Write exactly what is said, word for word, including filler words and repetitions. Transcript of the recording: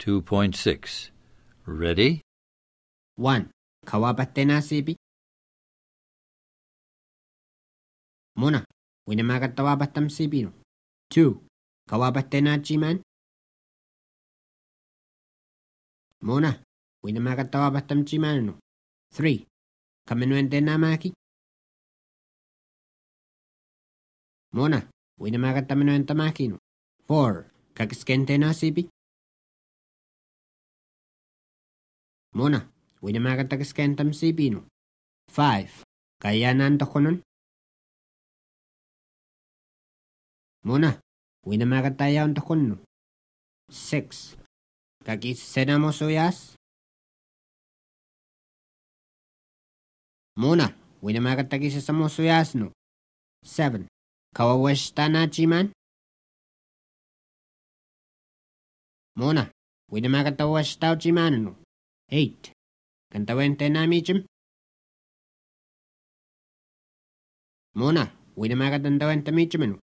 two point six. Ready? one. Kawabatte sibi. Mona, winamagatawabatam sibino. two. Kawabatte na jiman. Mona, winamagatawabatam jimano. three. Kamenwente namaki. Mona, winamagataminwenta makino. four. Kakiskente na sibi. Mona, winamagatagiskentam sibino. five. Kayanan tokonon. Mona, winamagatayaon tokonno. six. Kakisenamo suyas. Mona, winamagatagisasamo suyas no. seven. Kawaweshta na jiman. Mona, winamagatawash jimano. eight. Kantawente na mijim. Mona, winamagandawente mijimano.